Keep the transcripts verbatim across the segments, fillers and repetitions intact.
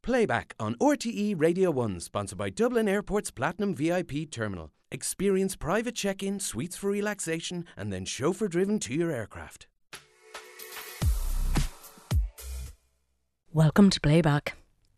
Playback on R T E Radio one, sponsored by Dublin Airport's Platinum V I P Terminal. Experience private check-in, suites for relaxation, and then chauffeur-driven to your aircraft. Welcome to Playback.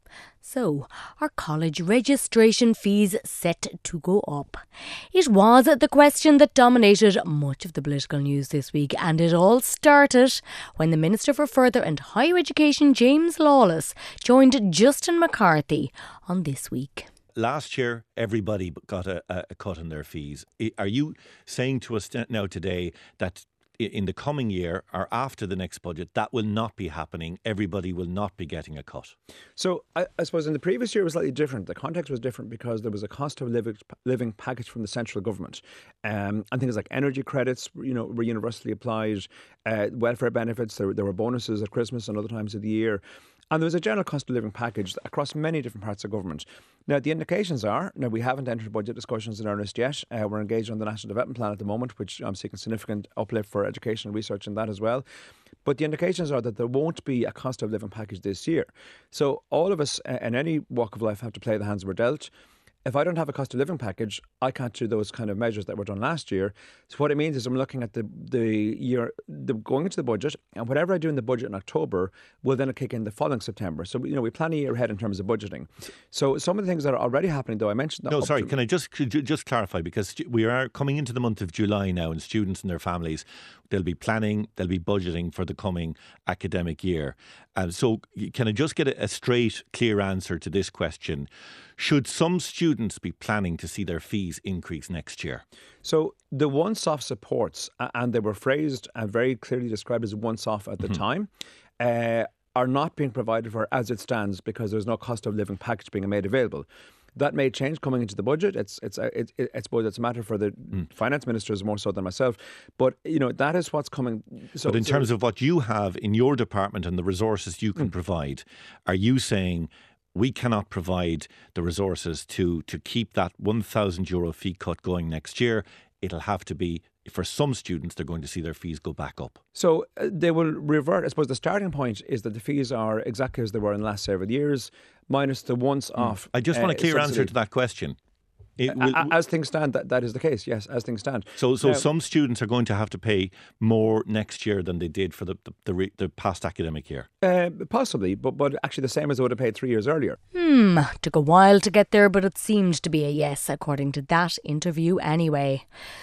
So, are college registration fees set to go up? It was the question that dominated much of the political news this week, and it all started when the Minister for Further and Higher Education, James Lawless, joined Justin McCarthy on This Week. Last year, everybody got a, a cut in their fees. Are you saying to us now today that in the coming year or after the next budget, that will not be happening? Everybody will not be getting a cut? So I, I suppose in the previous year it was slightly different. The context was different because there was a cost of living, living package from the central government. Um, and things like energy credits, you know, were universally applied, uh, welfare benefits, there, there were bonuses at Christmas and other times of the year. And there was a general cost of living package across many different parts of government. Now, the indications are, now we haven't entered budget discussions in earnest yet. Uh, we're engaged on the National Development Plan at the moment, which I'm seeking significant uplift for education and research in that as well. But the indications are that there won't be a cost of living package this year. So all of us uh, in any walk of life have to play the hands we're dealt. If I don't have a cost of living package, I can't do those kind of measures that were done last year. So what it means is I'm looking at the the year the, going into the budget, and whatever I do in the budget in October will then kick in the following September. So you know we plan a year ahead in terms of budgeting. So some of the things that are already happening, though, I mentioned. No, sorry. Can I just just clarify, because we are coming into the month of July now, and students and their families, they'll be planning, they'll be budgeting for the coming academic year. And so can I just get a, a straight, clear answer to this question? Should some students be planning to see their fees increase next year? So the once-off supports, and they were phrased and very clearly described as once-off at the mm-hmm. time, uh, are not being provided for as it stands because there's no cost of living package being made available. That may change coming into the budget. It's it's it's, it's I suppose it's a matter for the mm. finance ministers more so than myself. But you know that is what's coming. So, but in so terms of what you have in your department and the resources you can mm. provide, are you saying we cannot provide the resources to to keep that one thousand euro fee cut going next year? It'll have to be, for some students, they're going to see their fees go back up. So uh, they will revert. I suppose the starting point is that the fees are exactly as they were in the last several years, minus the once-off. Mm. I just want a clear uh, answer to that question. It will, as things stand, that, that is the case, yes, as things stand. So so now, some students are going to have to pay more next year than they did for the the, the, re, the past academic year? Uh, possibly, but, but actually the same as they would have paid three years earlier. Hmm, took a while to get there, but it seemed to be a yes, according to that interview anyway.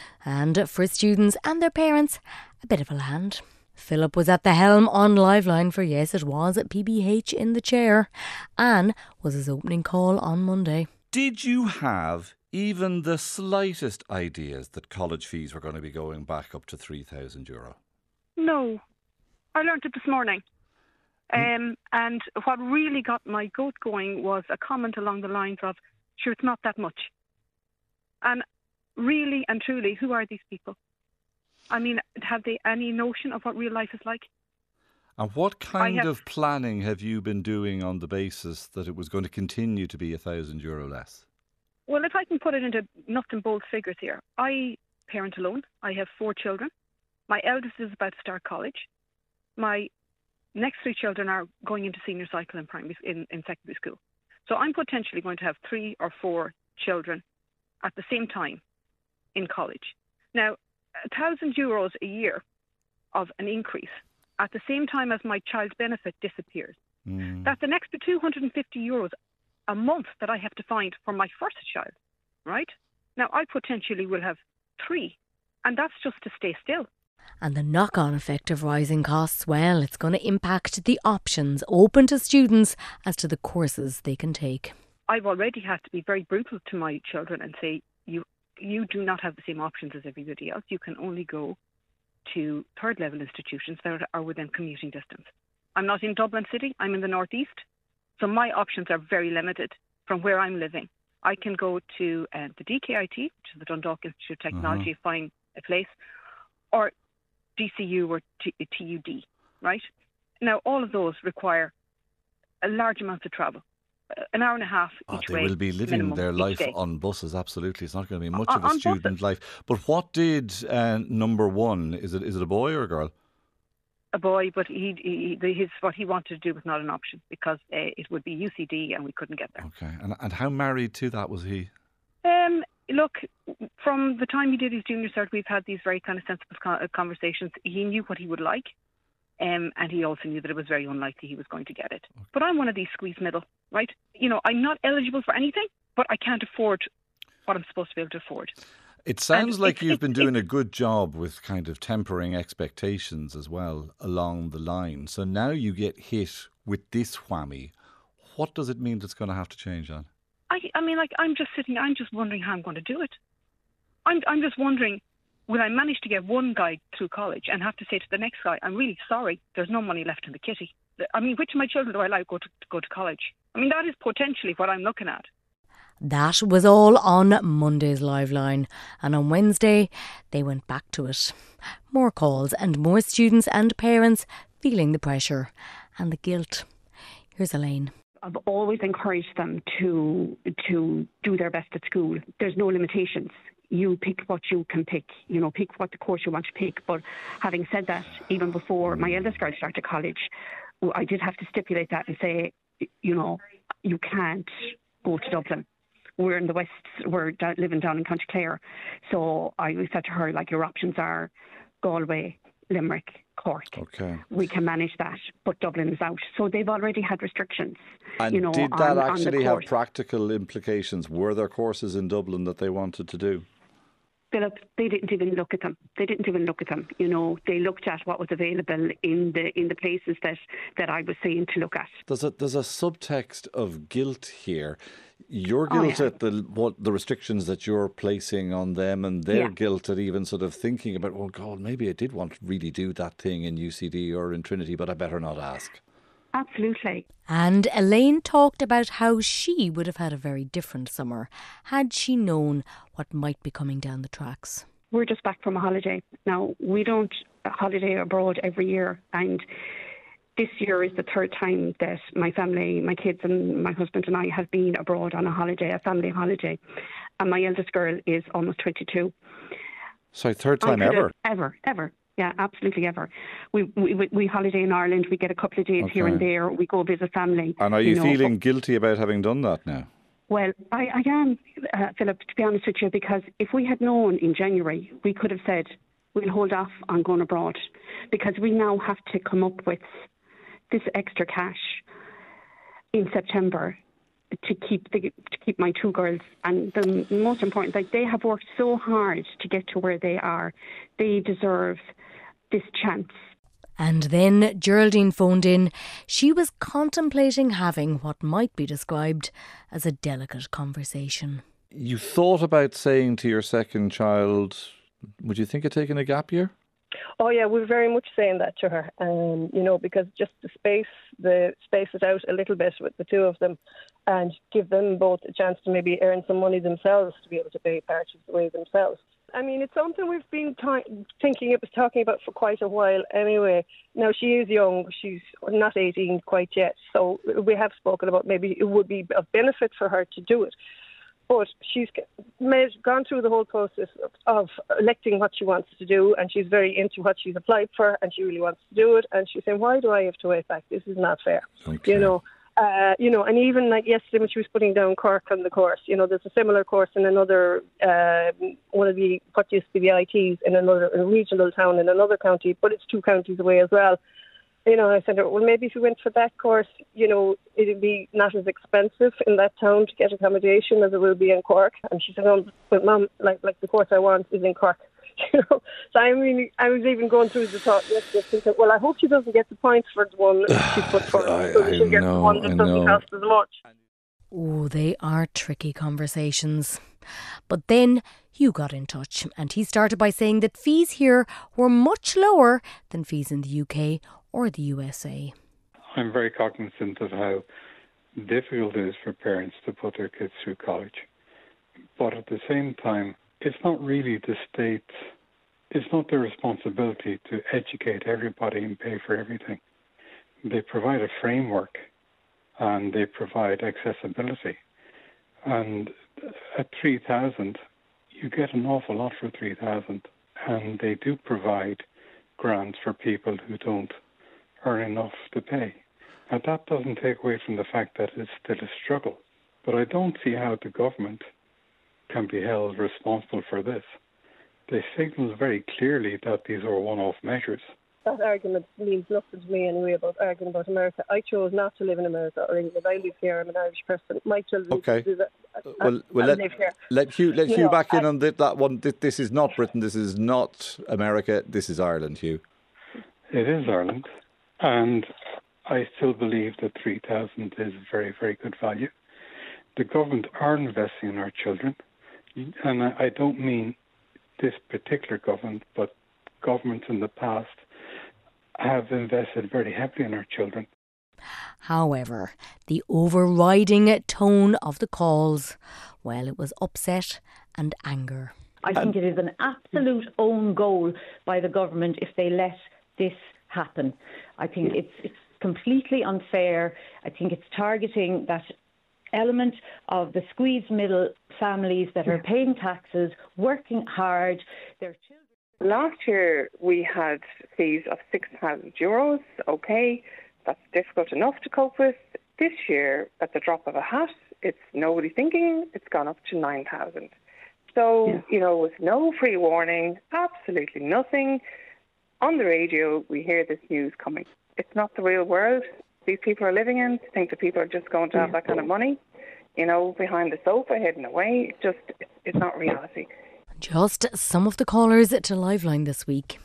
And for students and their parents, a bit of a land. Philip was at the helm on Liveline for Yes It Was at P B H in the chair. Anne was his opening call on Monday. Did you have even the slightest ideas that college fees were going to be going back up to three thousand euro? No. I learnt it this morning. Um, and what really got my goat going was a comment along the lines of, sure, it's not that much. And really and truly, who are these people? I mean, have they any notion of what real life is like? And what kind have, of planning have you been doing on the basis that it was going to continue to be a thousand euro less? Well, if I can put it into nuts and bolts figures here, I parent alone. I have four children. My eldest is about to start college. My next three children are going into senior cycle in primary in, in secondary school. So I'm potentially going to have three or four children at the same time in college. Now, a thousand euros a year of an increase at the same time as my child's benefit disappears. Mm. That's an extra two hundred fifty euros a month that I have to find for my first child, right? Now, I potentially will have three, and that's just to stay still. And the knock-on effect of rising costs, well, it's going to impact the options open to students as to the courses they can take. I've already had to be very brutal to my children and say, you you do not have the same options as everybody else. You can only go to third level institutions that are within commuting distance. I'm not in Dublin City, I'm in the northeast. So my options are very limited from where I'm living. I can go to uh, the D K I T, which is the Dundalk Institute of Technology, uh-huh. find a place, or D C U or T- TUD, right? Now, all of those require a large amount of travel. An hour and a half each oh, way. They will be living minimum, their life day. on buses, absolutely. It's not going to be much on, of a student buses. life. But what did uh, number one, is it is it a boy or a girl? a boy, but he, he the, his what he wanted to do was not an option because uh, it would be U C D and we couldn't get there. Okay, and and how married to that was he? Um, look, from the time he did his junior cert, we've had these very kind of sensible conversations. He knew what he would like, um, and he also knew that it was very unlikely he was going to get it. Okay. But I'm one of these squeeze middle, right? You know, I'm not eligible for anything, but I can't afford what I'm supposed to be able to afford. It sounds and like it, you've it, been doing it, a good job with kind of tempering expectations as well along the line. So now you get hit with this whammy. What does it mean that's going to have to change, Anne? I, I mean, like, I'm just sitting, I'm just wondering how I'm going to do it. I'm, I'm just wondering, will I manage to get one guy through college and have to say to the next guy, I'm really sorry, there's no money left in the kitty. I mean, which of my children do I allow go to, to go to college? I mean, that is potentially what I'm looking at. That was all on Monday's Live Line, and on Wednesday they went back to it. More calls and more students and parents feeling the pressure and the guilt. Here's Elaine. I've always encouraged them to to do their best at school. There's no limitations. You pick what you can pick, you know, pick what the course you want to pick. But having said that, even before my eldest girl started college, I did have to stipulate that and say, you know, you can't go to Dublin. We're in the West, we're down, living down in County Clare. So I said to her, like, your options are Galway, Limerick, Cork. Okay. We can manage that, but Dublin is out. So they've already had restrictions. And you know, did that on, actually on have practical implications? Were there courses in Dublin that they wanted to do? Philip, they didn't even look at them. They didn't even look at them. You know, they looked at what was available in the in the places that, that I was saying to look at. There's a there's a subtext of guilt here. Your guilt oh, yeah. at the what the restrictions that you're placing on them, and their yeah. guilt at even sort of thinking about, oh God, maybe I did want to really do that thing in U C D or in Trinity, but I better not ask. Absolutely. And Elaine talked about how she would have had a very different summer had she known what might be coming down the tracks. We're just back from a holiday. Now, we don't holiday abroad every year, and this year is the third time that my family, my kids and my husband and I have been abroad on a holiday, a family holiday. And my eldest girl is almost twenty-two. So third time ever? Ever, ever. Yeah, absolutely ever. We, we we holiday in Ireland. We get a couple of days okay. here and there. We go visit family. And are you, you know, feeling but, guilty about having done that now? Well, I, I am, uh, Philip, to be honest with you, because if we had known in January, we could have said, we'll hold off on going abroad, because we now have to come up with this extra cash in September to keep the, to keep my two girls. And the most important, like, they have worked so hard to get to where they are. They deserve this chance. And then Geraldine phoned in. She was contemplating having what might be described as a delicate conversation. You thought about saying to your second child, would you think of taking a gap year? Oh yeah, we're very much saying that to her, um, you know, because just the space, the space it out a little bit with the two of them, and give them both a chance to maybe earn some money themselves to be able to pay part of the way themselves. I mean, it's something we've been t- thinking, it was talking about for quite a while anyway. Now, she is young, she's not eighteen quite yet, so we have spoken about maybe it would be of benefit for her to do it. But she's made, gone through the whole process of, of electing what she wants to do, and she's very into what she's applied for, and she really wants to do it. And she's saying, why do I have to wait back? This is not fair. Okay. You know, uh, you know, and even like yesterday when she was putting down Cork on the course, you know, there's a similar course in another, uh, one of the, what used to be the I Ts in another a regional town in another county, but it's two counties away as well. You know, I said, well, maybe if we went for that course, you know, it'd be not as expensive in that town to get accommodation as it will be in Cork. And she said, oh, but Mum, like, like the course I want is in Cork. You know, so I mean, I was even going through the thought yesterday, thinking, well, I hope she doesn't get the points for the one she put for, I, so she gets know, the one that I doesn't know. cost as much. Oh, they are tricky conversations. But then Hugh got in touch, and he started by saying that fees here were much lower than fees in the U K or the U S A. I'm very cognizant of how difficult it is for parents to put their kids through college. But at the same time, it's not really the state's, it's not their responsibility to educate everybody and pay for everything. They provide a framework and they provide accessibility. And at three thousand, you get an awful lot for three thousand. And they do provide grants for people who don't earn enough to pay. And that doesn't take away from the fact that it's still a struggle. But I don't see how the government can be held responsible for this. They signalled very clearly that these are one-off measures. That argument means nothing to me anyway about arguing about America. I chose not to live in America or England. I live here. I'm an Irish person. My children okay. do that. Well, well let, live here. let Hugh, let You Hugh know, back in I, on that, that one. This, this is not Britain. This is not America. This is Ireland, Hugh. It is Ireland. And I still believe that three thousand is very, very good value. The government are investing in our children. And I, I don't mean this particular government, but governments in the past have invested very heavily in our children. However, the overriding tone of the calls, well, it was upset and anger. I think it is an absolute own goal by the government if they let this happen. I think it's, it's completely unfair. I think it's targeting that element of the squeezed middle families that are paying taxes, working hard, their children. Last year we had fees of six thousand euros. Okay, that's difficult enough to cope with. This year, at the drop of a hat, it's nobody thinking, it's gone up to nine thousand. So, yeah. you know, with no free warning, absolutely nothing. On the radio, we hear this news coming. It's not the real world these people are living in. To think that people are just going to have that kind of money, you know, behind the sofa, hidden away. It's just, it's not reality. Just some of the callers to Liveline this week.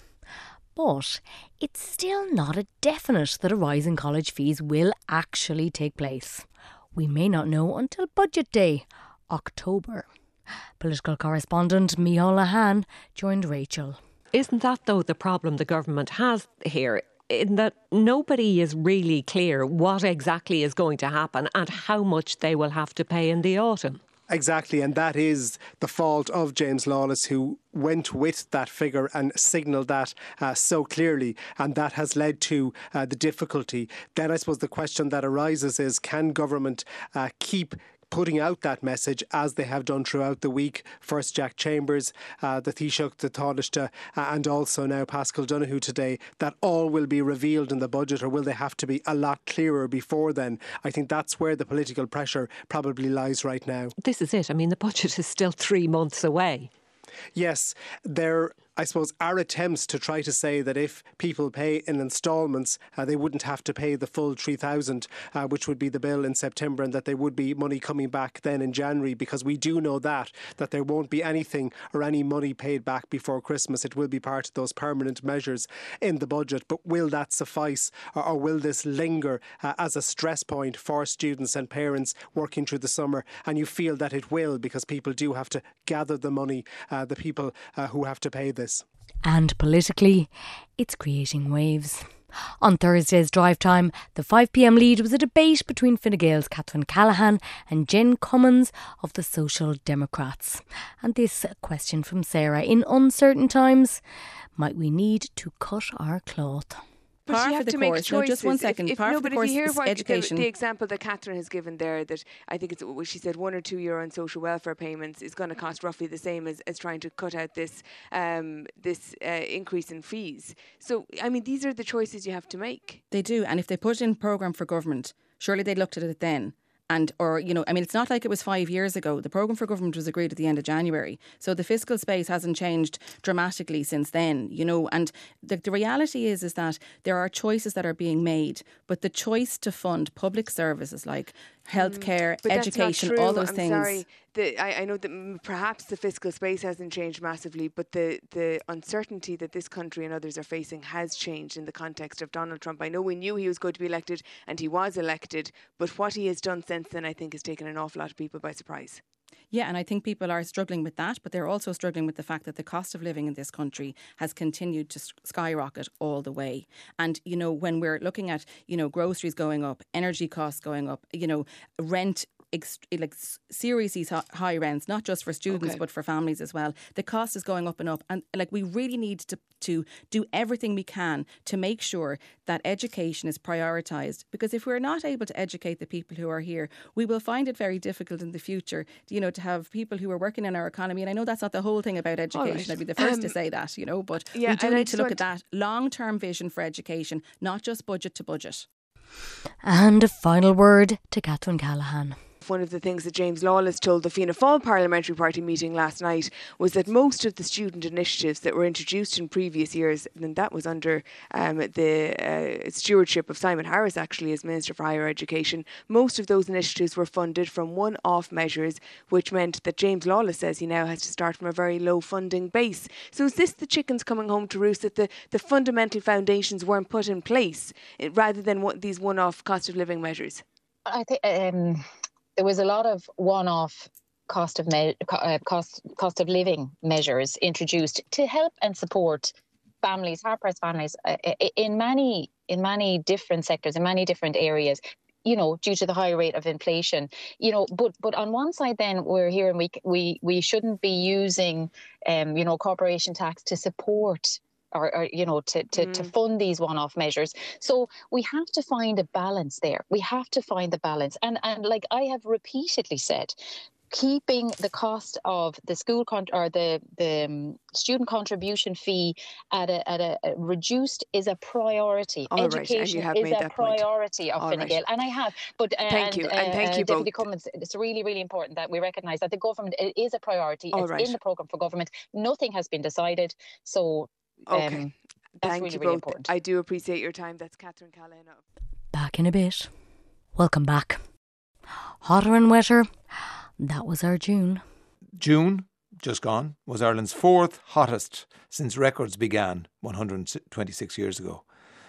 But it's still not a definite that a rise in college fees will actually take place. We may not know until Budget Day, October. Political correspondent Micheál Lehane joined Rachel. Isn't that, though, the problem the government has here? In that nobody is really clear what exactly is going to happen and how much they will have to pay in the autumn. Exactly, and that is the fault of James Lawless, who went with that figure and signalled that uh, so clearly, and that has led to uh, the difficulty. Then I suppose the question that arises is, can government uh, keep putting out that message as they have done throughout the week? First Jack Chambers, uh, the Taoiseach, the Taoiseach, uh, and also now Paschal Donoghue today, that all will be revealed in the budget, or will they have to be a lot clearer before then? I think that's where the political pressure probably lies right now. This is it. I mean, the budget is still three months away. Yes, there, I suppose, are attempts to try to say that if people pay in instalments, uh, they wouldn't have to pay the full three thousand, uh, which would be the bill in September, and that there would be money coming back then in January, because we do know that, that there won't be anything or any money paid back before Christmas. It will be part of those permanent measures in the budget. But will that suffice, or, or will this linger uh, as a stress point for students and parents working through the summer? And you feel that it will, because people do have to gather the money, uh, the people uh, who have to pay this. And politically, it's creating waves. On Thursday's Drive Time, the five p m lead was a debate between Fine Gael's Catherine Callaghan and Jen Cummins of the Social Democrats. And this question from Sarah: in uncertain times, might we need to cut our cloth? But par you have for the to make course. choices. No, just one second. If, if, par no, for but the course if you hear is what education. The, the example that Catherine has given there, that I think it's she said one or two euro on social welfare payments is going to cost roughly the same as, as trying to cut out this um, this uh, increase in fees. So I mean, these are the choices you have to make. They do, and if they put in programme for government, surely they looked at it then. And, or, you know, I mean, it's not like it was five years ago. The programme for government was agreed at the end of January. So the fiscal space hasn't changed dramatically since then, you know. And the, the reality is, is that there are choices that are being made. But the choice to fund public services like healthcare, mm, education, all those I'm things. Sorry. The, I, I know that perhaps the fiscal space hasn't changed massively, but the, the uncertainty that this country and others are facing has changed in the context of Donald Trump. I know we knew he was going to be elected, and he was elected, but what he has done since then, I think, has taken an awful lot of people by surprise. Yeah, and I think people are struggling with that, but they're also struggling with the fact that the cost of living in this country has continued to skyrocket all the way. And, you know, when we're looking at, you know, groceries going up, energy costs going up, you know, rent ex- like seriously high rents, not just for students Okay. but for families as well. The cost is going up and up, and like we really need to to do everything we can to make sure that education is prioritised. Because if we're not able to educate the people who are here, we will find it very difficult in the future, you know, to have people who are working in our economy. And I know that's not the whole thing about education. right. I'd be the first Um, to say that, you know, but yeah, we do and I need just to look at want- that long-term vision for education, not just budget to budget. And a final word to Catherine Callahan. One of the things that James Lawless told the Fianna Fáil Parliamentary Party meeting last night was that most of the student initiatives that were introduced in previous years, and that was under um, the uh, stewardship of Simon Harris actually as Minister for Higher Education, most of those initiatives were funded from one-off measures, which meant that James Lawless says he now has to start from a very low funding base. So is this the chickens coming home to roost, that the, the fundamental foundations weren't put in place eh, rather than what, these one-off cost of living measures? I think um, there was a lot of one-off cost of me- co- uh, cost cost of living measures introduced to help and support families, hard-pressed families, uh, in many in many different sectors, in many different areas. You know, due to the high rate of inflation. You know, but but on one side, then we're hearing we we we shouldn't be using, um, you know, corporation tax to support. Or, or, you know, to, to, Mm. to fund these one-off measures. So we have to find a balance there. We have to find the balance. And, and like I have repeatedly said, keeping the cost of the school con- or the the um, student contribution fee at a at a, a reduced is a priority. All right, and Education you have is made a that point. priority of All Fine right. Gael, and I have. But uh, Thank and, you, and thank uh, you Deputy both. Cummins, it's really really important that we recognise that the government it is a priority. All it's right. in the programme for government. Nothing has been decided, so um, Okay. that's Thank really you really both. important. I do appreciate your time. That's Catherine Callahan. Back in a bit. Welcome back. Hotter and wetter. That was our June. June, just gone, was Ireland's fourth hottest since records began one hundred twenty-six years ago.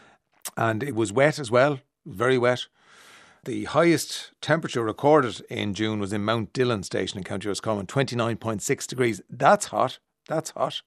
And it was wet as well, very wet. The highest temperature recorded in June was in Mount Dillon Station in County Roscommon, twenty-nine point six degrees. That's hot. That's hot.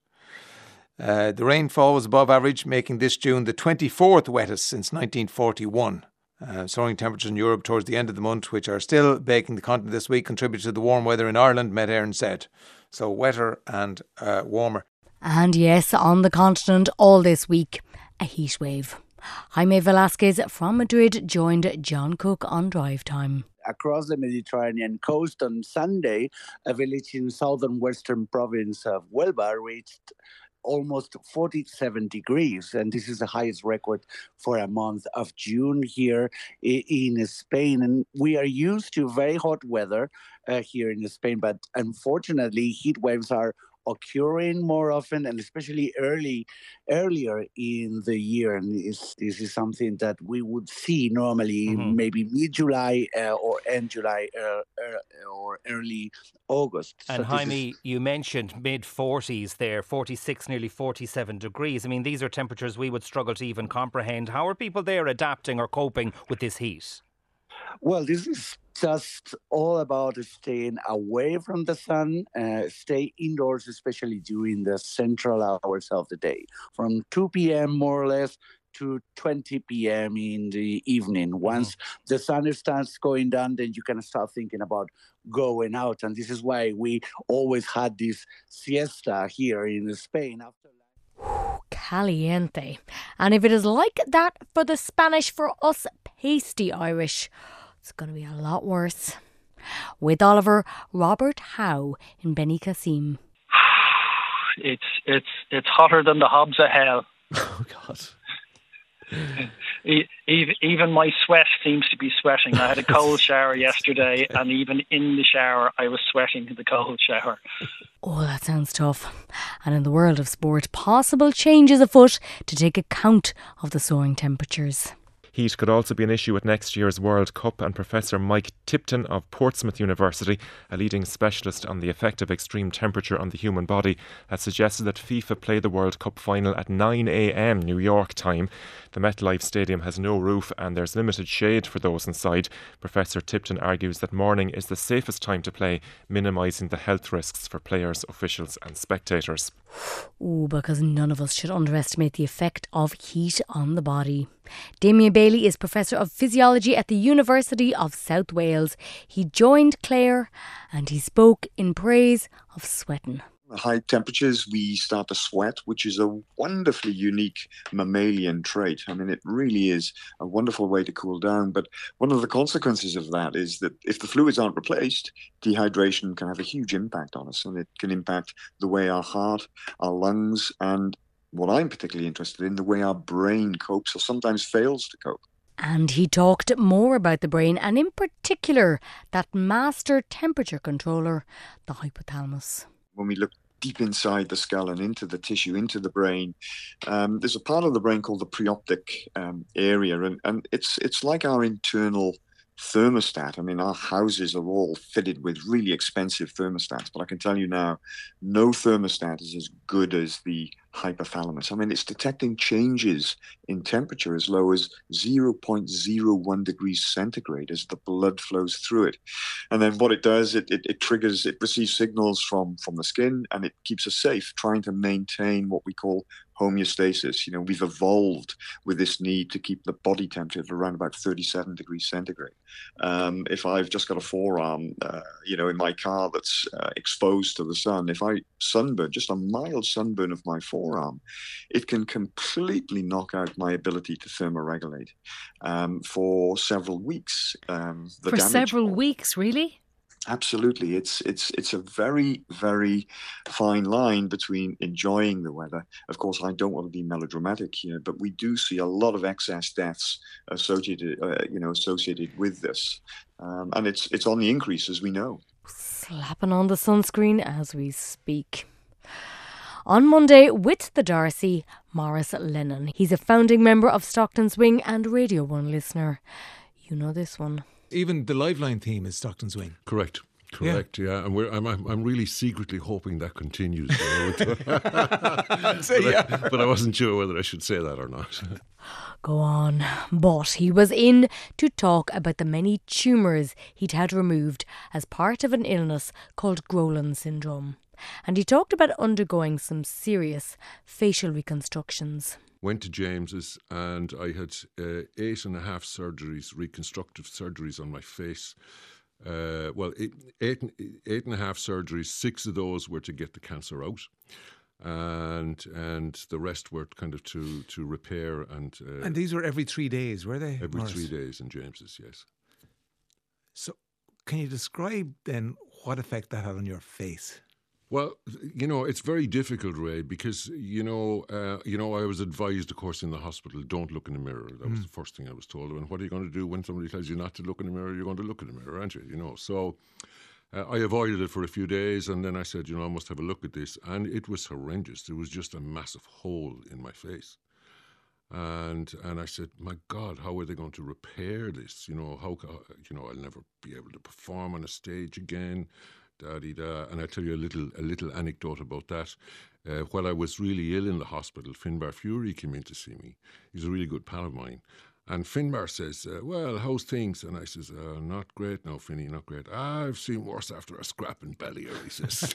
Uh, the rainfall was above average, making this June the twenty-fourth wettest since nineteen forty-one. Uh, soaring temperatures in Europe towards the end of the month, which are still baking the continent this week, contributed to the warm weather in Ireland, Met Éireann said. So wetter and uh, warmer. And yes, on the continent all this week, a heat wave. Jaime Velasquez from Madrid joined John Cook on Drive Time. Across the Mediterranean coast on Sunday, a village in southern western province of Huelva reached almost forty-seven degrees, and this is the highest record for a month of June here in Spain. And we are used to very hot weather uh, here in Spain, but unfortunately heat waves are occurring more often, and especially early, earlier in the year. And this, this is something that we would see normally Mm-hmm. maybe mid-July uh, or end July uh, uh, or early August. And So this Jaime, is- you mentioned mid forties there, forty-six, nearly forty-seven degrees. I mean, these are temperatures we would struggle to even comprehend. How are people there adapting or coping with this heat? Well, this is just all about staying away from the sun, uh, stay indoors, especially during the central hours of the day, from two p.m. more or less to twenty p.m. in the evening. Once the sun starts going down, then you can start thinking about going out. And this is why we always had this siesta here in Spain. After Caliente. And if it is like that for the Spanish, for us pasty Irish, it's going to be a lot worse. With Oliver, Robert Howe in Benicassim. It's it's it's hotter than the hobs of hell. Oh God! E- Even even my sweat seems to be sweating. I had a cold shower yesterday, and even in the shower, I was sweating in the cold shower. Oh, that sounds tough. And in the world of sport, possible changes afoot to take account of the soaring temperatures. Heat could also be an issue at next year's World Cup, and Professor Mike Tipton of Portsmouth University, a leading specialist on the effect of extreme temperature on the human body, has suggested that FIFA play the World Cup final at nine a.m. New York time. The MetLife Stadium has no roof and there's limited shade for those inside. Professor Tipton argues that morning is the safest time to play, minimising the health risks for players, officials and spectators. Ooh, because none of us should underestimate the effect of heat on the body. Damien Bailey is Professor of Physiology at the University of South Wales. He joined Claire and he spoke in praise of sweating. High temperatures, we start to sweat, which is a wonderfully unique mammalian trait. I mean, it really is a wonderful way to cool down. But one of the consequences of that is that if the fluids aren't replaced, dehydration can have a huge impact on us, and it can impact the way our heart, our lungs, and what I'm particularly interested in, the way our brain copes or sometimes fails to cope. And he talked more about the brain, and in particular, that master temperature controller, the hypothalamus. When we look deep inside the skull and into the tissue, into the brain, um, there's a part of the brain called the preoptic um, area, and, and it's it's like our internal thermostat. I mean, our houses are all fitted with really expensive thermostats, but I can tell you now, no thermostat is as good as the hypothalamus. I mean, it's detecting changes in temperature as low as zero point zero one degrees centigrade as the blood flows through it. And then what it does, it, it, it triggers, it receives signals from, from the skin, and it keeps us safe, trying to maintain what we call homeostasis. You know, we've evolved with this need to keep the body temperature at around about thirty-seven degrees centigrade. Um, if I've just got a forearm, uh, you know, in my car that's uh, exposed to the sun, if I sunburn, just a mild sunburn of my forearm, it can completely knock out my ability to thermoregulate um, for several weeks. Um, the For damage- several weeks, really? Absolutely. It's it's it's a very, very fine line between enjoying the weather. Of course, I don't want to be melodramatic here, but we do see a lot of excess deaths associated, uh, you know, associated with this. Um, and it's it's on the increase, as we know. Slapping on the sunscreen as we speak. On Monday, with the Darcy, Maurice Lennon. He's a founding member of Stockton Swing and Radio one listener. You know this one. Even the Liveline theme is Stockton Swing. Correct. Correct, yeah, yeah. and we're, I'm, I'm really secretly hoping that continues. You know, but, So, yeah. I, but I wasn't sure whether I should say that or not. Go on. But he was in to talk about the many tumours he'd had removed as part of an illness called Grolan syndrome. And he talked about undergoing some serious facial reconstructions. Went to James's and I had uh, eight and a half surgeries, reconstructive surgeries on my face. Uh, well, eight, eight, eight and a half surgeries, six of those were to get the cancer out. And and the rest were kind of to, to repair and... Uh, And these were every three days, were they? Every Maurice? three days in James's, yes. So can you describe then what effect that had on your face? Well, you know, it's very difficult, Ray, because, you know, uh, you know, I was advised, of course, in the hospital, don't look in the mirror. That was Mm. the first thing I was told. And what are you going to do when somebody tells you not to look in the mirror? You're going to look in the mirror, aren't you? You know, so uh, I avoided it for a few days, and then I said, you know, I must have a look at this. And it was horrendous. There was just a massive hole in my face. And and I said, my God, how are they going to repair this? You know, how, you know, I'll never be able to perform on a stage again. Da-dee-da. And I'll tell you a little a little anecdote about that. Uh, while I was really ill in the hospital, Finbar Fury came in to see me. He's a really good pal of mine. And Finbar says, uh, well, how's things? And I says, uh, not great now, Finny, not great. I've seen worse after a scrap in Ballier, he says.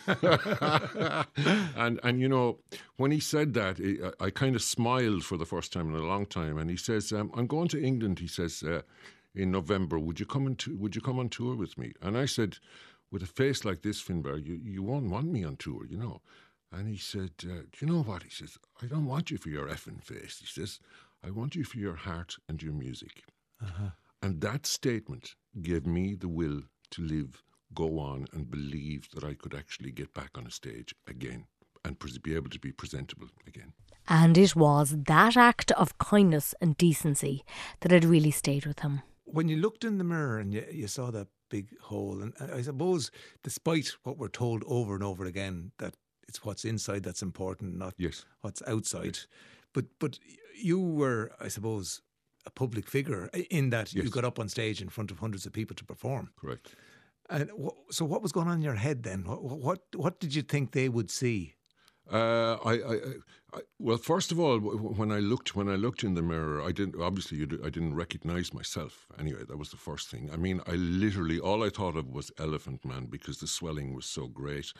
and, and, you know, when he said that, I, I kind of smiled for the first time in a long time. And he says, um, I'm going to England, he says, uh, in November. Would you come on to, would you come on tour with me? And I said, with a face like this, Finbar, you, you won't want me on tour, you know. And he said, uh, do you know what? He says, I don't want you for your effing face. He says, I want you for your heart and your music. Uh-huh. And that statement gave me the will to live, go on and believe that I could actually get back on a stage again and pres- be able to be presentable again. And it was that act of kindness and decency that had really stayed with him. When you looked in the mirror and you, you saw that big hole, and I suppose despite what we're told over and over again, that it's what's inside that's important, not yes. what's outside. Yes. But but you were, I suppose, a public figure in that yes. you got up on stage in front of hundreds of people to perform. Correct. And w- so what was going on in your head then? What what, what did you think they would see? Uh, I, I, I, well, first of all, when I looked, when I looked in the mirror, I didn't. Obviously, you I didn't recognise myself. Anyway, that was the first thing. I mean, I literally all I thought of was Elephant Man because the swelling was so great,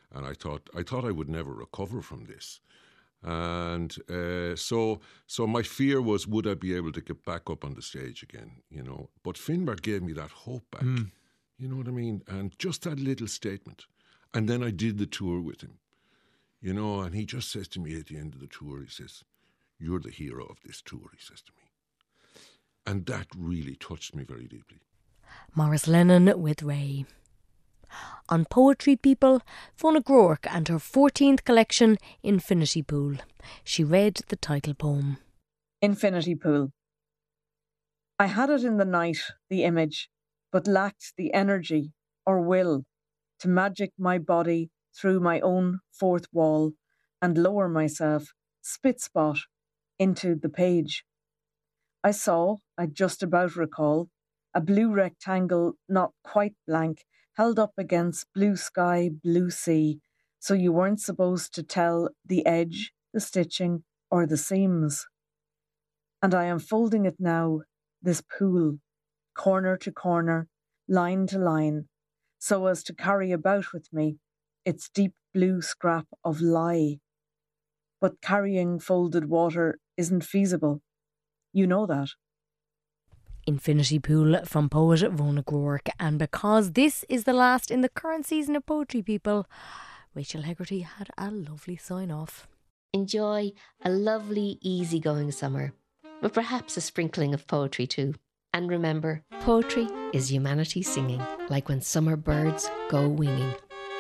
and I thought I thought I would never recover from this. And uh, so, so my fear was, would I be able to get back up on the stage again? You know, but Finbar gave me that hope back. Mm. You know what I mean? And just that little statement, and then I did the tour with him. You know, and he just says to me at the end of the tour, he says, "You're the hero of this tour," he says to me. And that really touched me very deeply. Maurice Lennon with Ray. On Poetry People, Fiona Groarke and her fourteenth collection, Infinity Pool. She read the title poem. Infinity Pool. I had it in the night, the image, but lacked the energy or will to magic my body through my own fourth wall and lower myself, spit spot, into the page. I saw, I just about recall, a blue rectangle not quite blank, held up against blue sky, blue sea, so you weren't supposed to tell the edge, the stitching, or the seams. And I am folding it now, this pool, corner to corner, line to line, so as to carry about with me its deep blue scrap of lie. But carrying folded water isn't feasible. You know that. Infinity Pool from poet Fiona Groarke. And because this is the last in the current season of Poetry People, Rachel Hegarty had a lovely sign off. Enjoy a lovely, easygoing summer, with perhaps a sprinkling of poetry too. And remember, poetry is humanity singing, like when summer birds go winging.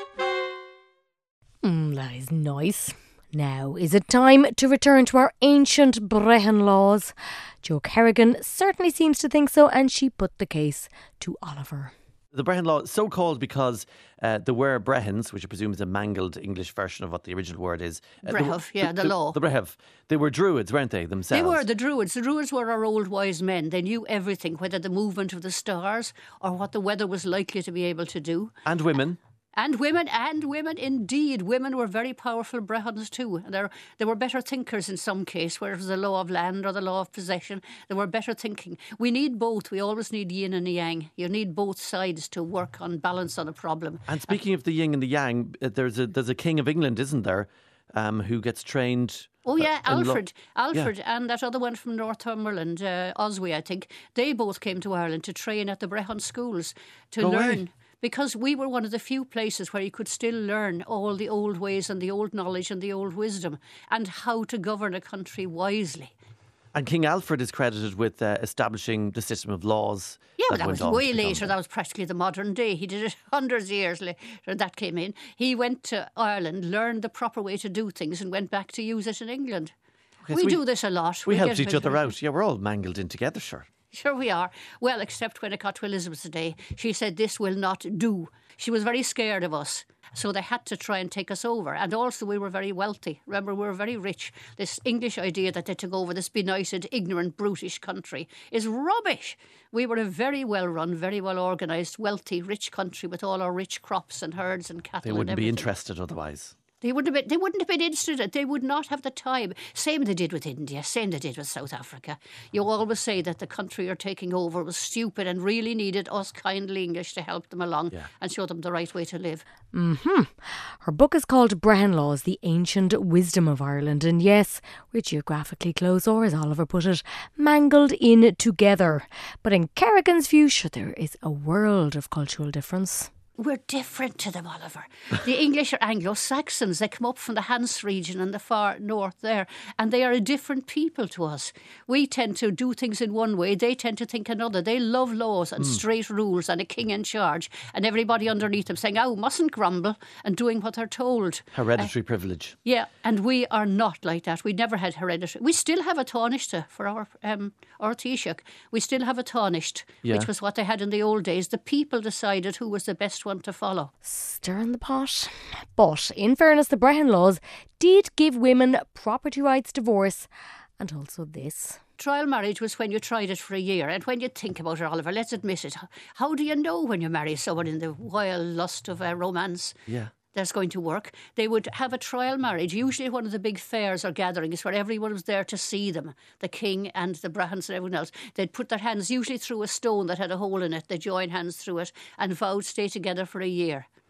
Mm, that is nice. Now, is it time to return to our ancient Brehon laws? Jo Kerrigan certainly seems to think so, and she put the case to Oliver. The Brehon law is so called because uh, there were Brehons, which I presume is a mangled English version of what the original word is. Uh, Brehev, yeah, the, the law. The Brehev. They were Druids, weren't they, themselves? They were the Druids. The Druids were our old wise men. They knew everything, whether the movement of the stars or what the weather was likely to be able to do. And women. And women, and women, indeed. Women were very powerful Brehons too. They're, they were better thinkers in some case, where it was the law of land or the law of possession. They were better thinking. We need both. We always need yin and yang. You need both sides to work on balance on a problem. And speaking of the yin and the yang, there's a there's a king of England, isn't there, um, who gets trained... Oh yeah, uh, Alfred, lo- Alfred, yeah. and that other one from Northumberland, uh, Oswey, I think. They both came to Ireland to train at the Brehon schools to Go learn... away. Because we were one of the few places where you could still learn all the old ways and the old knowledge and the old wisdom and how to govern a country wisely. And King Alfred is credited with uh, establishing the system of laws. Yeah, that but that went was on way to later. become- That was practically the modern day. He did it hundreds of years later. That came in. He went to Ireland, learned the proper way to do things and went back to use it in England. Okay, we, so we do this a lot. We, get helped a each bit- other out. Yeah, we're all mangled in together, sure. Sure we are. Well, except when it got to Elizabeth's day, she said this will not do. She was very scared of us, so they had to try and take us over. And also we were very wealthy. Remember, we were very rich. This English idea that they took over this benighted, ignorant, brutish country is rubbish. We were a very well-run, very well-organised, wealthy, rich country with all our rich crops and herds and cattle They and wouldn't be everything. interested otherwise. They wouldn't have been, they wouldn't have been interested. They would not have the time. Same they did with India, same they did with South Africa. You always say that the country you're taking over was stupid and really needed us kindly English to help them along Yeah. and show them the right way to live. Mm-hmm. Her book is called Brehon Laws, The Ancient Wisdom of Ireland. And yes, we're geographically close, or as Oliver put it, mangled in together. But in Kerrigan's view, sure, there is a world of cultural difference. We're different to them, Oliver. The English are Anglo-Saxons. They come up from the Hanse region and the far north there, and they are a different people to us. We tend to do things in one way. They tend to think another. They love laws and Mm. straight rules and a king in charge and everybody underneath them saying, oh, mustn't grumble and doing what they're told. Hereditary privilege. Yeah, and we are not like that. We never had hereditary. We still have a Taoiseach for our um, our Taoiseach. We still have a Taoiseach, Yeah. which was what they had in the old days. The people decided who was the best one to follow. Stirring the pot. But in fairness, the Brehon Laws did give women property rights, divorce, and also this. Trial marriage was when you tried it for a year. And when you think about it, Oliver, let's admit it. How do you know when you marry someone in the wild lust of uh, romance Yeah. that's going to work? They would have a trial marriage, usually at one of the big fairs or gatherings where everyone was there to see them, the king and the Brehons and everyone else. They'd put their hands usually through a stone that had a hole in it. They'd join hands through it and vowed to stay together for a year.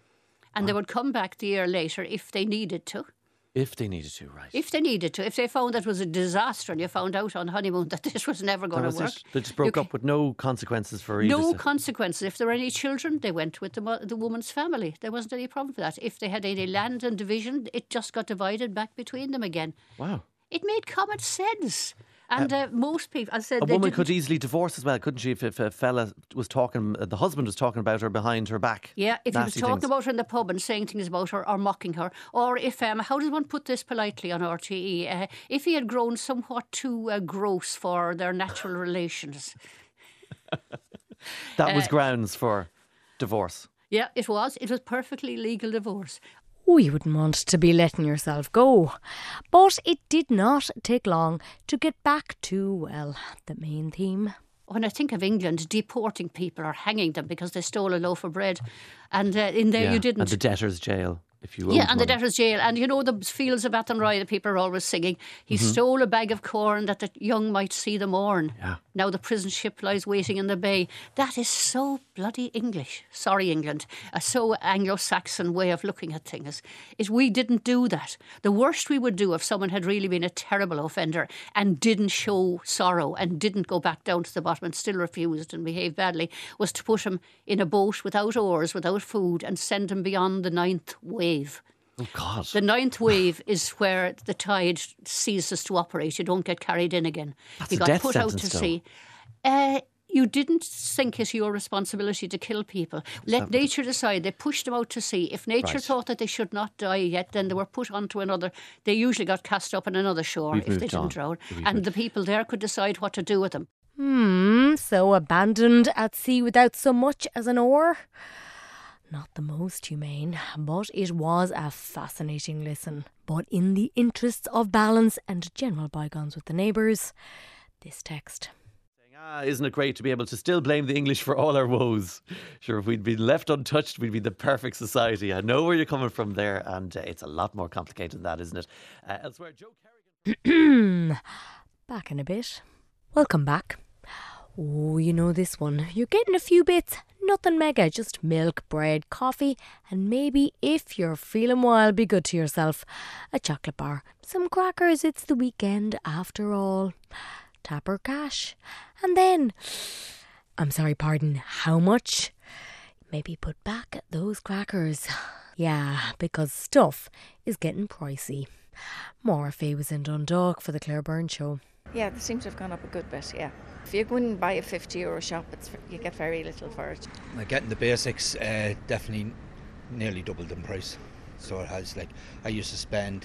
and they would come back the year later if they needed to. If they needed to, right. If they needed to. If they found that it was a disaster and you found out on honeymoon that this was never going to work. It. They just broke you up with no consequences for either. No consequences. If there were any children, they went with the, mo- the woman's family. There wasn't any problem for that. If they had any land and division, it just got divided back between them again. Wow. It made common sense. And uh, most people, I said, a they woman didn't- could easily divorce as well, couldn't she? If, if a fella was talking, uh, the husband was talking about her behind her back. Yeah, if he was Nasty talking things. about her in the pub and saying things about her or mocking her, or if, um, how does one put this politely on R T E? Uh, if he had grown somewhat too uh, gross for their natural relations. That was uh, grounds for divorce. Yeah, it was. It was perfectly legal divorce. Oh, you wouldn't want to be letting yourself go. But it did not take long to get back to, well, the main theme. When I think of England deporting people or hanging them because they stole a loaf of bread, and uh, in there yeah. you didn't. And the debtor's jail, if you will. Yeah, and the debtor's jail. And you know the fields of Athenry that people are always singing. He Mm-hmm. stole a bag of corn that the young might see the morn. Yeah. Now the prison ship lies waiting in the bay. That is so bloody English. Sorry, England. A so Anglo-Saxon way of looking at things. Is we didn't do that. The worst we would do if someone had really been a terrible offender and didn't show sorrow and didn't go back down to the bottom and still refused and behaved badly was to put him in a boat without oars, without food, and send him beyond the ninth wave. Oh, God. The ninth wave is where the tide ceases to operate. You don't get carried in again. That's you a got death put out to sentence, though. sea. Uh, you didn't think it your responsibility to kill people. Let nature decide. They pushed them out to sea. If nature Right. thought that they should not die yet, then they were put onto another. They usually got cast up on another shore We've if they moved didn't on. drown. We've And moved- the people there could decide what to do with them. Hmm, so abandoned at sea without so much as an oar? Not the most humane, but it was a fascinating listen. But in the interests of balance and general bygones with the neighbours, this text. Ah, isn't it great to be able to still blame the English for all our woes? Sure, if we'd been left untouched, we'd be the perfect society. I know where you're coming from there, and uh, it's a lot more complicated than that, isn't it? Uh, elsewhere, Joe Kerrigan. Back in a bit. Welcome back. Oh, you know this one. You're getting a few bits. Nothing mega, just milk, bread, coffee, and maybe, if you're feeling wild, be good to yourself. A chocolate bar, some crackers, it's the weekend after all. Tap or cash. And then, I'm sorry, pardon, how much? Maybe put back those crackers. Yeah, because stuff is getting pricey. Maura Fay was in Dundalk for the Claire Byrne Show. Yeah, they seem to have gone up a good bit, yeah. If you go and buy a fifty euro shop, it's, you get very little for it. Like getting the basics, uh, definitely nearly doubled in price. So it has, like, I used to spend,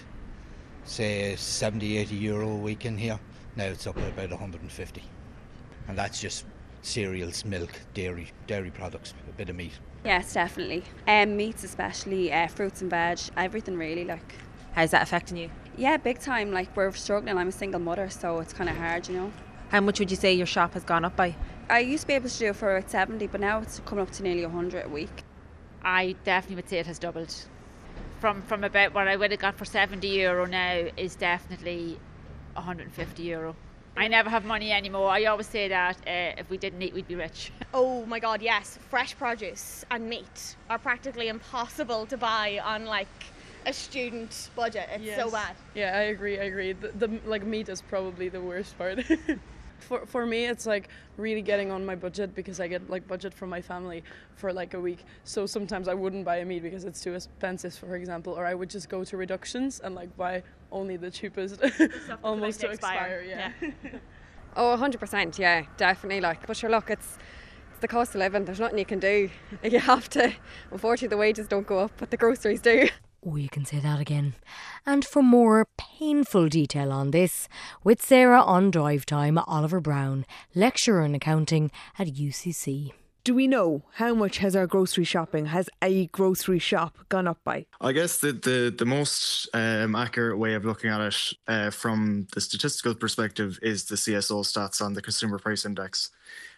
say, seventy, eighty euro a week in here. Now it's up at about one hundred fifty. And that's just cereals, milk, dairy, dairy products, a bit of meat. Yes, definitely. Um, meats especially, uh, fruits and veg, everything really, like. How's that affecting you? Yeah, big time. Like, we're struggling. I'm a single mother, so it's kind of hard, you know. How much would you say your shop has gone up by? I used to be able to do it for about seventy, but now it's coming up to nearly one hundred a week. I definitely would say it has doubled. From from about what I would have got for seventy euro now is definitely one hundred fifty euro. I never have money anymore. I always say that uh, if we didn't eat, we'd be rich. Oh my God, yes. Fresh produce and meat are practically impossible to buy on like a student budget. It's Yes. so bad. Yeah, I agree. I agree. The, the like meat is probably the worst part. for for me, it's like really getting on my budget because I get like budget from my family for like a week. So sometimes I wouldn't buy a meat because it's too expensive, for example, or I would just go to reductions and like buy only the cheapest, almost to expire. Yeah. Oh, one hundred percent, yeah, definitely. Like, but sure, look, it's it's the cost of living. There's nothing you can do. You have to. Unfortunately, the wages don't go up, but the groceries do. Oh, you can say that again. And for more painful detail on this, with Sarah on Drive Time, Oliver Brown, lecturer in accounting at U C C. Do we know how much has our grocery shopping, has a grocery shop gone up by? I guess the, the, the most um, accurate way of looking at it uh, from the statistical perspective is the C S O stats on the Consumer Price Index.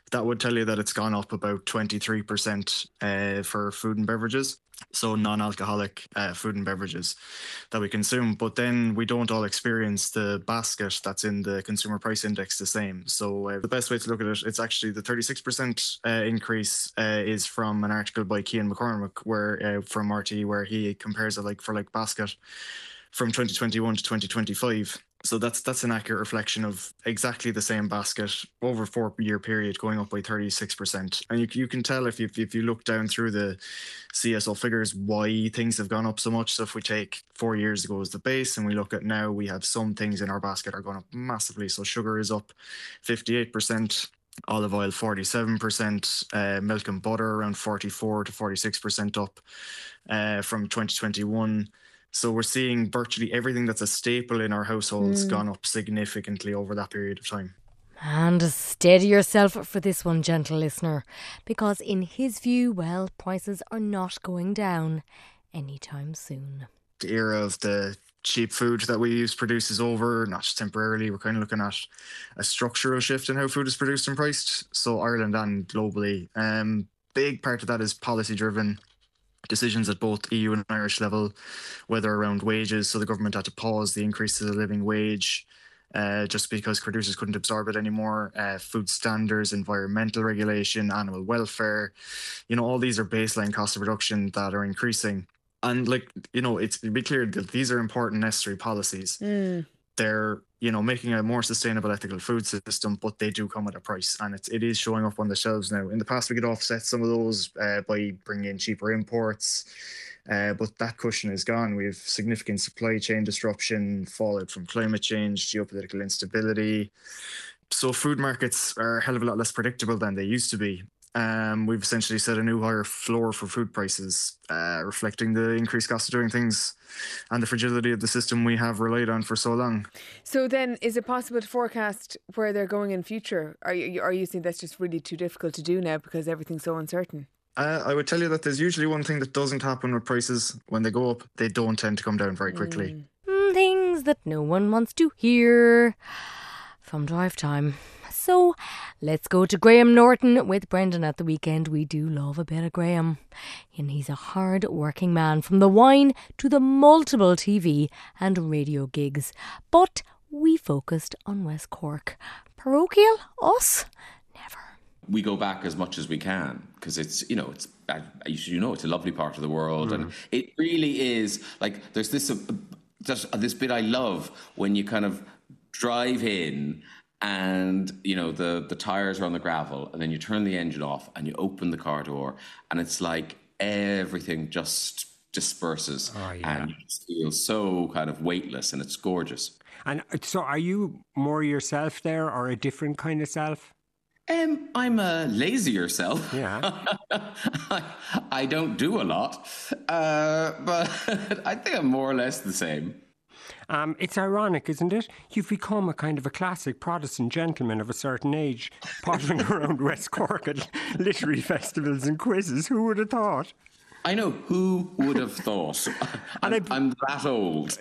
that would tell you that it's gone up about twenty-three percent uh, for food and beverages. So non-alcoholic uh, food and beverages that we consume. But then we don't all experience the basket that's in the consumer price index the same. So uh, the best way to look at it, it's actually the thirty-six percent uh, increase uh, is from an article by Cian McCormick where, uh, from R T E where he compares a like for like basket from twenty twenty-one to twenty twenty-five. So that's that's an accurate reflection of exactly the same basket over a four-year period going up by thirty-six percent. And you, you can tell if you, if you look down through the C S O figures why things have gone up so much. So if we take four years ago as the base and we look at now, we have some things in our basket are going up massively. So sugar is up fifty-eight percent, olive oil forty-seven percent, uh, milk and butter around forty-four to forty-six percent up uh, from twenty twenty-one. So we're seeing virtually everything that's a staple in our households Mm. gone up significantly over that period of time. And steady yourself for this one, gentle listener, because in his view, well, prices are not going down anytime soon. The era of the cheap food that we use produce is over, not just temporarily. We're kind of looking at a structural shift in how food is produced and priced. So Ireland and globally. Um, big part of that is policy driven. Decisions at both E U and Irish level, whether around wages. So the government had to pause the increase of the living wage uh, just because producers couldn't absorb it anymore. Uh, food standards, environmental regulation, animal welfare. You know, all these are baseline costs of production that are increasing. And like, you know, it's to be clear that these are important, necessary policies. Mm. They're, you know, making a more sustainable, ethical food system, but they do come at a price, and it's it is showing up on the shelves now. In the past, we could offset some of those uh, by bringing in cheaper imports, uh, but that cushion is gone. We have significant supply chain disruption, fallout from climate change, geopolitical instability. So food markets are a hell of a lot less predictable than they used to be. Um, we've essentially set a new higher floor for food prices, uh, reflecting the increased cost of doing things and the fragility of the system we have relied on for so long. So then, is it possible to forecast where they're going in future? Are you, are you saying that's just really too difficult to do now because everything's so uncertain? Uh, I would tell you that there's usually one thing that doesn't happen with prices. When they go up, they don't tend to come down very quickly. Mm, things that no one wants to hear from Drive Time. So let's go to Graham Norton with Brendan at the weekend. We do love a bit of Graham. And he's a hard working man, from the wine to the multiple T V and radio gigs. But we focused on West Cork. Parochial? Us? We go back as much as we can because it's, you know, it's, you know, it's a lovely part of the world. Mm. And it really is like, there's this, uh, there's this bit I love when you kind of drive in and, you know, the, the tires are on the gravel and then you turn the engine off and you open the car door and it's like everything just disperses oh, yeah. and it feels so kind of weightless and it's gorgeous. And so are you more yourself there or a different kind of self? Um, I'm a lazier self. Yeah. I, I don't do a lot, uh, but I think I'm more or less the same. Um, it's ironic, isn't it? You've become a kind of a classic Protestant gentleman of a certain age, pottering around West Cork at literary festivals and quizzes. Who would have thought? I know. Who would have thought? I'm, I, I'm that old.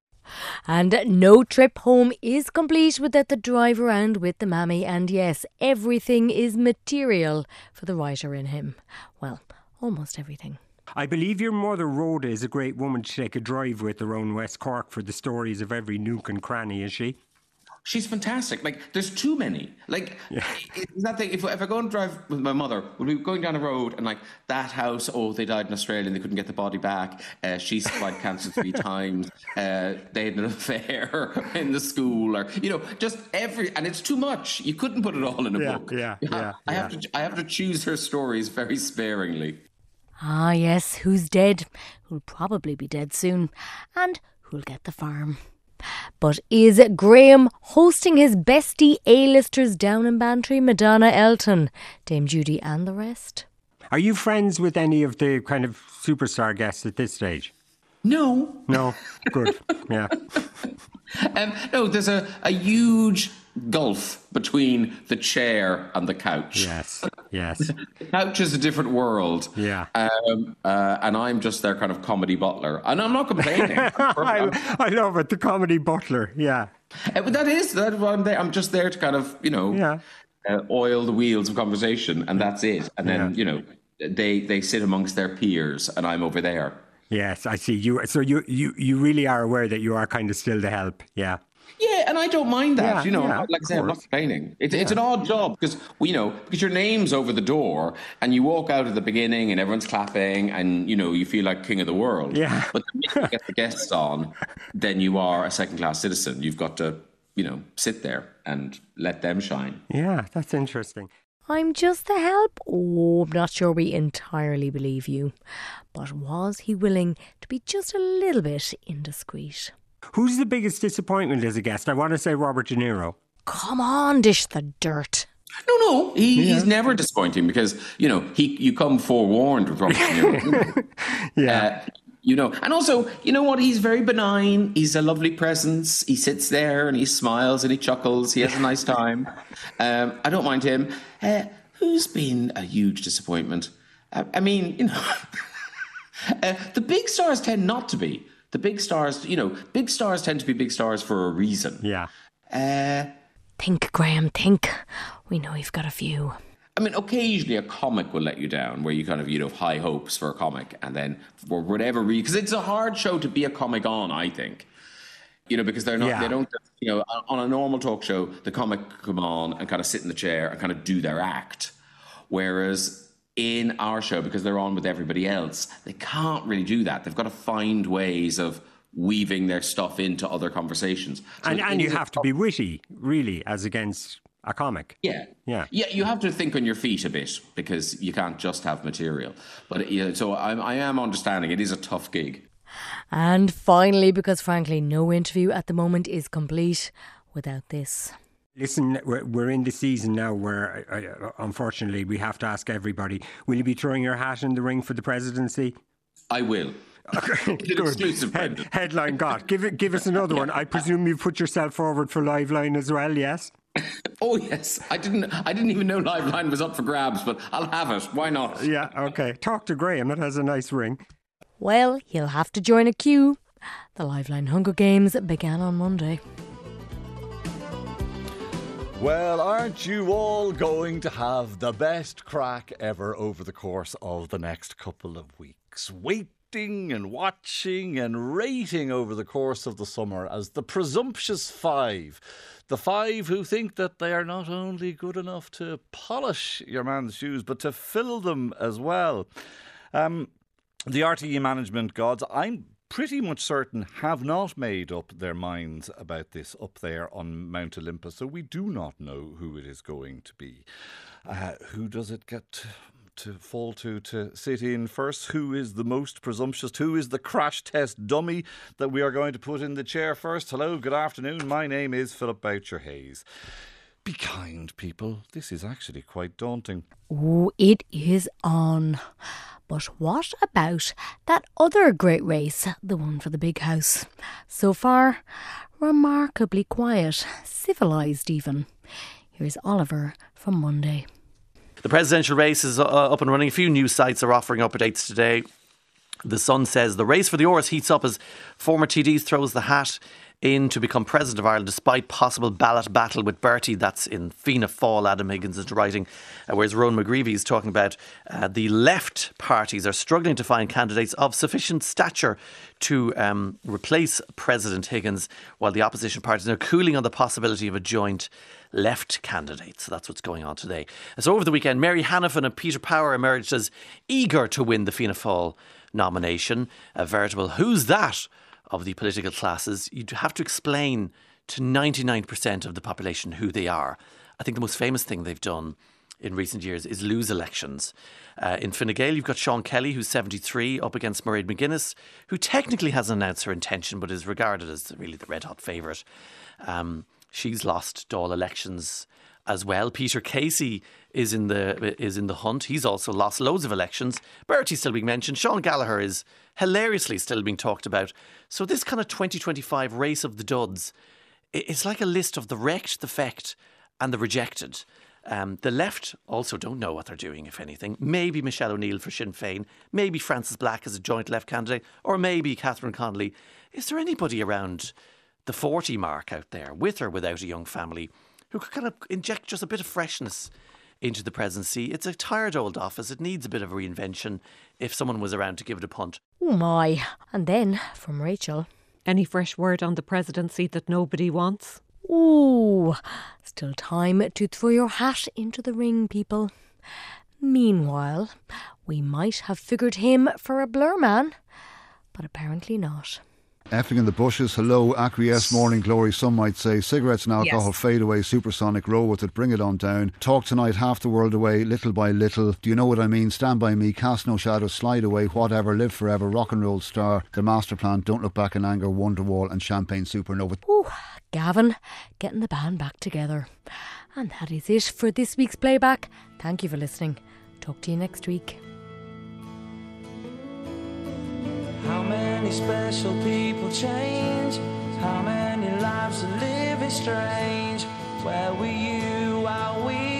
And no trip home is complete without the drive around with the mammy. And yes, everything is material for the writer in him. Well, almost everything. I believe your mother Rhoda is a great woman to take a drive with around West Cork for the stories of every nook and cranny, is she? She's fantastic. Like, there's too many. Like, yeah. It's that thing. If, if I go and drive with my mother, we'll be going down a road and, like, that house, oh, they died in Australia and they couldn't get the body back. Uh, she survived cancer three times. Uh, they had an affair in the school. Or, you know, just every... And it's too much. You couldn't put it all in a yeah, book. Yeah, yeah, I, yeah. have to, I have to choose her stories very sparingly. Ah, yes, who's dead? Who'll probably be dead soon. And who'll get the farm. But is Graham hosting his bestie A-listers down in Bantry, Madonna, Elton, Dame Judy and the rest? Are you friends with any of the kind of superstar guests at this stage? No. No? Good. Yeah. Um, no, there's a, a huge gulf between the chair and the couch. Yes, yes. The couch is a different world. Yeah. Um, uh, and I'm just their kind of comedy butler. And I'm not complaining. I, I love it, the comedy butler, yeah. Uh, but that is, that's what I'm there. I'm just there to kind of, you know, yeah. uh, oil the wheels of conversation, and that's it. And then, yeah. you know, they they sit amongst their peers, and I'm over there. Yes, I see. You so you you you really are aware that you are kind of still the help. Yeah. Yeah, and I don't mind that. Yeah, you know, yeah, like I say, I'm not complaining. It's, yeah. it's an odd job because, you know, because your name's over the door and you walk out at the beginning and everyone's clapping and, you know, you feel like king of the world. Yeah. But the minute you get the guests on, then you are a second-class citizen. You've got to, you know, sit there and let them shine. Yeah, that's interesting. I'm just the help. Oh, I'm not sure we entirely believe you. But was he willing to be just a little bit indiscreet? Who's the biggest disappointment as a guest? I want to say Robert De Niro. Come on, dish the dirt. No, no, he, yeah. he's never disappointing because, you know, he you come forewarned with Robert De Niro. yeah. Uh, you know, and also, you know what? He's very benign. He's a lovely presence. He sits there and he smiles and he chuckles. He has a nice time. Um, I don't mind him. Uh, who's been a huge disappointment? Uh, I mean, you know, uh, the big stars tend not to be. The big stars, you know, big stars tend to be big stars for a reason. Yeah. Uh, think, Graham, think. We know you've got a few. I mean, occasionally a comic will let you down where you kind of, you know, have high hopes for a comic and then for whatever reason, because it's a hard show to be a comic on, I think. You know, because they're not, yeah. they don't, you know, on a normal talk show, the comic come on and kind of sit in the chair and kind of do their act. Whereas in our show, because they're on with everybody else, they can't really do that. They've got to find ways of weaving their stuff into other conversations. So and and you have to be witty, really, as against a comic. Yeah. Yeah. Yeah, you have to think on your feet a bit because you can't just have material. But yeah, so I'm, I am understanding it is a tough gig. And finally, because frankly, no interview at the moment is complete without this. Listen, we're, we're in the season now where, uh, unfortunately, we have to ask everybody, will you be throwing your hat in the ring for the presidency? I will. Okay, good. Exclusive, Head, headline got. Give it. Give us another one. I presume you've put yourself forward for Liveline as well, yes? Oh, yes. I didn't I didn't even know Liveline was up for grabs, but I'll have it. Why not? Yeah, okay. Talk to Graham. It has a nice ring. Well, he'll have to join a queue. The Liveline Hunger Games began on Monday. Well, aren't you all going to have the best crack ever over the course of the next couple of weeks? Waiting and watching and rating over the course of the summer as the presumptuous five. The five who think that they are not only good enough to polish your man's shoes, but to fill them as well. Um, the R T E management gods, I'm pretty much certain, have not made up their minds about this up there on Mount Olympus, so we do not know who it is going to be. Uh, who does it get to, to fall to to sit in first? Who is the most presumptuous? Who is the crash test dummy that we are going to put in the chair first? Hello, good afternoon. My name is Philip Boucher-Hayes. Be kind, people. This is actually quite daunting. Oh, it is on. But what about that other great race, the one for the big house? So far, remarkably quiet, civilised even. Here's Oliver from Monday. The presidential race is uh, up and running. A few news sites are offering updates today. The Sun says the race for the Oiread heats up as former T Ds throws the hat in to become President of Ireland despite possible ballot battle with Bertie. That's in Fianna Fáil, Adam Higgins is writing. Uh, whereas Rowan McGreevy is talking about uh, the left parties are struggling to find candidates of sufficient stature to um, replace President Higgins, while the opposition parties are cooling on the possibility of a joint left candidate. So that's what's going on today. So over the weekend, Mary Hanafin and Peter Power emerged as eager to win the Fianna Fáil nomination. A veritable who's that of the political classes. You'd have to explain to ninety-nine percent of the population who they are. I think the most famous thing they've done in recent years is lose elections. Uh, in Fine Gael, you've got Sean Kelly, who's seventy-three, up against Mairead McGuinness, who technically hasn't announced her intention, but is regarded as really the red-hot favourite. Um, she's lost Dáil elections as well. Peter Casey is in the is in the hunt. He's also lost loads of elections. Bertie's still being mentioned. Sean Gallagher is hilariously still being talked about. So this kind of twenty twenty-five race of the duds, it's like a list of the wrecked, the fecked and the rejected. Um, the left also don't know what they're doing, if anything. Maybe Michelle O'Neill for Sinn Féin, maybe Frances Black as a joint left candidate, or maybe Catherine Connolly. Is there anybody around the forty mark out there, with or without a young family, who could kind of inject just a bit of freshness into the presidency. It's a tired old office. It needs a bit of reinvention if someone was around to give it a punt. Oh my. And then from Rachel. Any fresh word on the presidency that nobody wants? Ooh, still time to throw your hat into the ring, people. Meanwhile, we might have figured him for a blur man, but apparently not. Effing in the bushes, hello, acquiesce, morning glory, some might say. Cigarettes and alcohol, yes. Fade away, supersonic, roll with it, bring it on down. Talk tonight, half the world away, little by little. Do you know what I mean? Stand by me, cast no shadows, slide away, whatever, live forever, rock and roll star. The master plan, don't look back in anger, Wonderwall and Champagne Supernova. Ooh, Gavin, getting the band back together. And that is it for this week's playback. Thank you for listening. Talk to you next week. How many special people change? How many lives are living strange? Where were you while we